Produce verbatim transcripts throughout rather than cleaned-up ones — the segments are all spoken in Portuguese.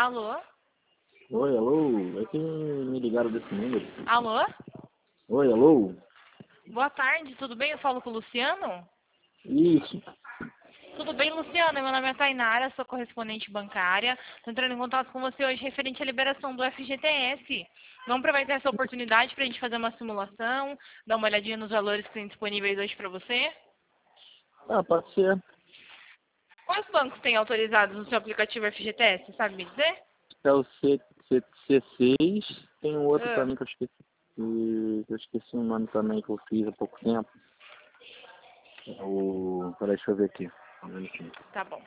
Alô? Oi, alô? É que me ligaram desse número. Alô? Oi, alô? Boa tarde, tudo bem? Eu falo com o Luciano? Isso. Tudo bem, Luciano? Meu nome é Tainara, sou correspondente bancária. Estou entrando em contato com você hoje referente à liberação do F G T S. Vamos aproveitar essa oportunidade para a gente fazer uma simulação, dar uma olhadinha nos valores que tem disponíveis hoje para você. Ah, pode ser. Quais bancos têm autorizados no seu aplicativo F G T S? Sabe me dizer? É o C, C, C6. Tem um outro Ah, também que eu esqueci. Que eu esqueci o nome também que eu fiz há pouco tempo. É o... Peraí, deixa eu ver aqui. Um minutinho. tá bom.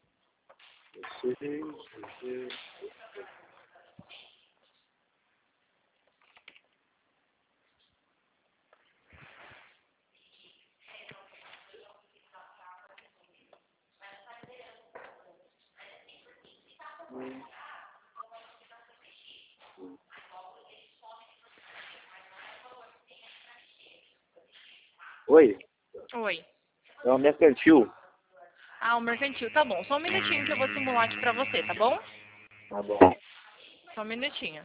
Oi, Oi. é o Mercantil. Ah, o mercantil, tá bom. Só um minutinho que eu vou simular aqui pra você, tá bom? Tá bom. Só um minutinho.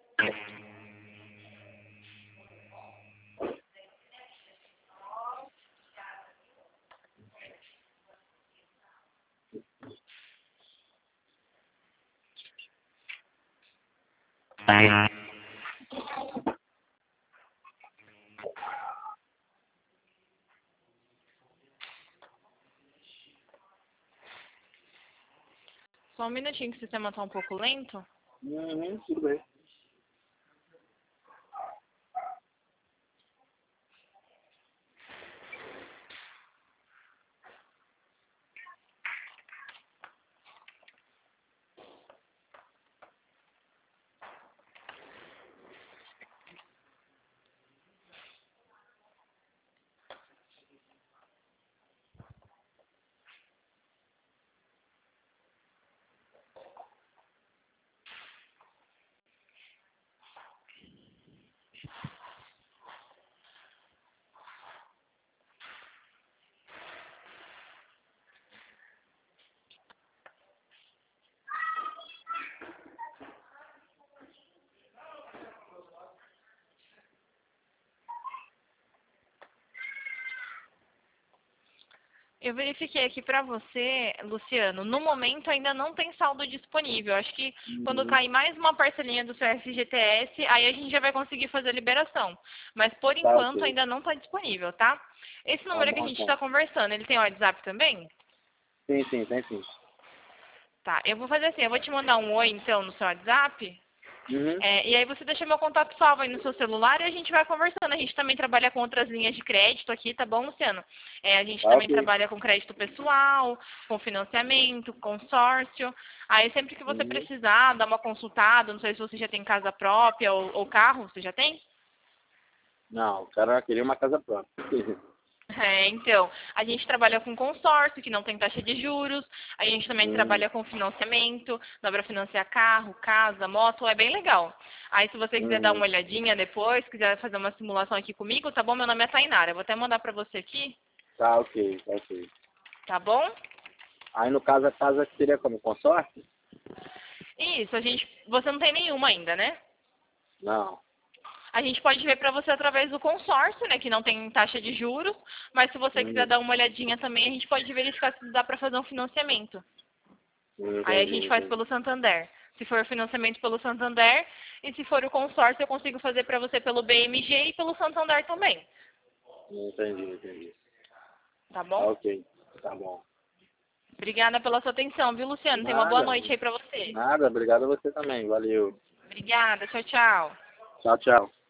Só um minutinho que o sistema tá um pouco lento. Uhum, tudo bem. Eu verifiquei aqui pra você, Luciano, no momento ainda não tem saldo disponível. Acho que quando Uhum. cair mais uma parcelinha do seu F G T S, aí a gente já vai conseguir fazer a liberação. Mas por Tá enquanto ok. ainda não está disponível, tá? Esse Tá número que a bom, gente então. está conversando, ele tem WhatsApp também? Sim, sim, tem sim. Tá, eu vou fazer assim, eu vou te mandar um oi então no seu WhatsApp. Uhum. É, e aí você deixa meu contato salvo aí no seu celular e a gente vai conversando. A gente também trabalha com outras linhas de crédito aqui, tá bom, Luciano? É, a gente Tá também ok. trabalha com crédito pessoal, com financiamento, consórcio. Aí sempre que você Uhum. precisar, dá uma consultada, não sei se você já tem casa própria ou, ou carro, você já tem? Não, o cara queria uma casa própria. É, então, a gente trabalha com consórcio, que não tem taxa de juros, a gente também Hum, trabalha com financiamento, dá para financiar carro, casa, moto, é bem legal. Aí se você quiser dar uma uhum. olhadinha depois, quiser fazer uma simulação aqui comigo, tá bom? Meu nome é Tainara, eu vou até mandar para você aqui, Tá ok, tá ok. tá bom? Aí no caso a casa seria como consórcio? Isso, a gente, você não tem nenhuma ainda, né? Não. A gente pode ver para você através do consórcio, né, que não tem taxa de juros, mas se você quiser Hum, dar uma olhadinha também, a gente pode verificar se dá para fazer um financiamento. Aí a entendi, gente faz entendi. pelo Santander. Se for financiamento pelo Santander, e se for o consórcio, eu consigo fazer para você pelo B M G e pelo Santander também. Entendi, entendi. Tá Tá bom? ok, tá bom. Obrigada pela sua atenção, viu, Luciano? Tenha uma boa Nada, noite aí para você. nada. Obrigado a você também. Valeu. Obrigada. Tchau, tchau. Tchau, tchau.